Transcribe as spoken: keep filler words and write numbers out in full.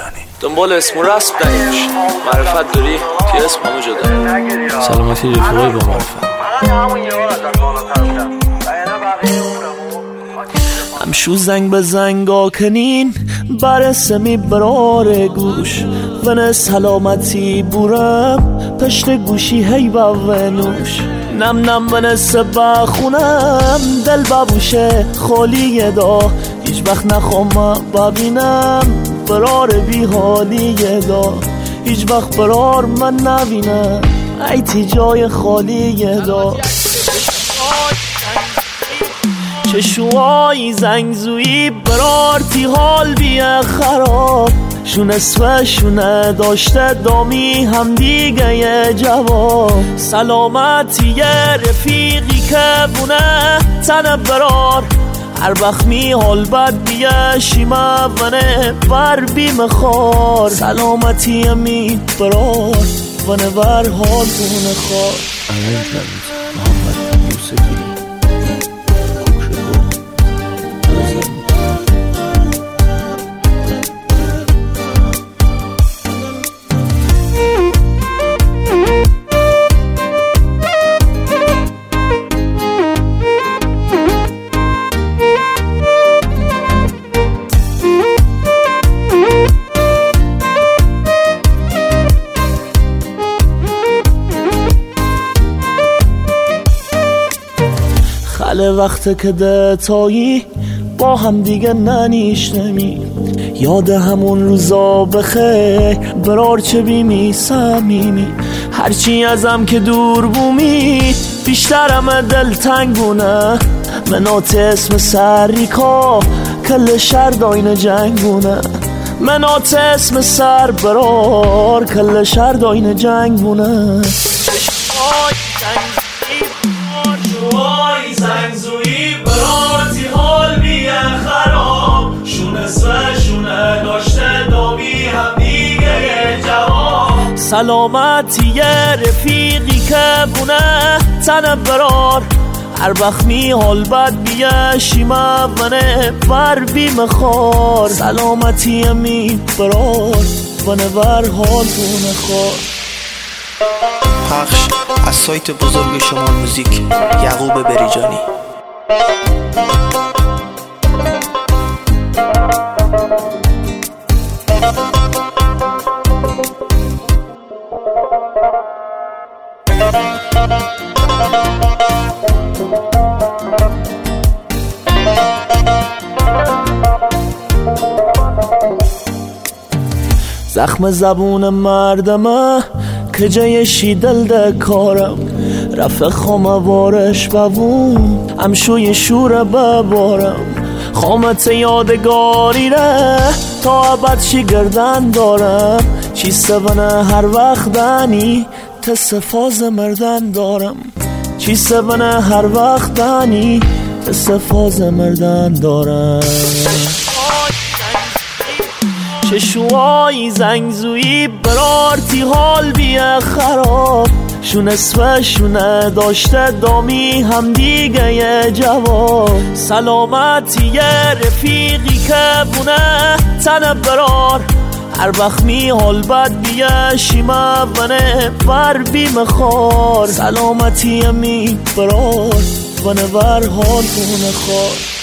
بریجانی. دنبال اسم و رسم نیش، معرفت داری که اسم همو جدا. سلامتی رفیقای با معرفت. همشو زنگ به زنگا کنین برسمی برار گوش ون سلامتی بورم پشت گوشی هی باونوش نم نم ون سبا خونم دل بابوشه خالیه دا هیچ وقت نخوام ببینم برار بی حالیه دا هیچ وقت برار من نبینم ایتی جای خالیه دا چشوهای زنگزویی برارتی حال بیه خراب شونه سوه شونه داشته دامی هم دیگه یه جواب سلامتی یه رفیقی که بونه تنه برار هر وقت می حال بد بیه شیمه ونه بر بیم خار سلامتی می برار ونه بر حال بونه خار امین تبریز محمد یوسفی خاله وقت که دتایی با هم دیگه ننیشنمی یاد همون روزا بخیر برار چه بیمی سمیمی هرچی ازم که دور بومی بیشترم دل تنگونه منات اسم سریکا کل شهر داین جنگونه منات اسم سر برار کل شهر داین جنگونه شوهای زنگزویی برارتی حال بیه خراب شونه سوه شونه داشته دامی هم دیگه یه جواب سلامتی یه رفیقی که بونه تنه برار هر وقت می حال بد بیه شیمه ونه بر بیم خار سلامتی می برار ونه بر حال بونه خار پخش از سایت بزرگ شما موزیک یعقوب بریجانی. زخم زبون مردمه که جایشی دل ده کارم رفت خاموارش ببون همشوی شور ببارم خامت یادگاری ره تا ابد چی گردن دارم چی سبنه هر وقت دنی تصفاز مردن دارم چی سبنه هر وقت دنی تصفاز مردن دارم چشوهای زنگزویی برارتی حال بیه خراب شونه سوه شونه داشته دامی هم دیگه یه جواب سلامتی یه رفیقی که بونه تنه برار هر وقت می حال بد بیه شیمه ونه بر بیم خار سلامتی می برار ونه بر حال بونه خار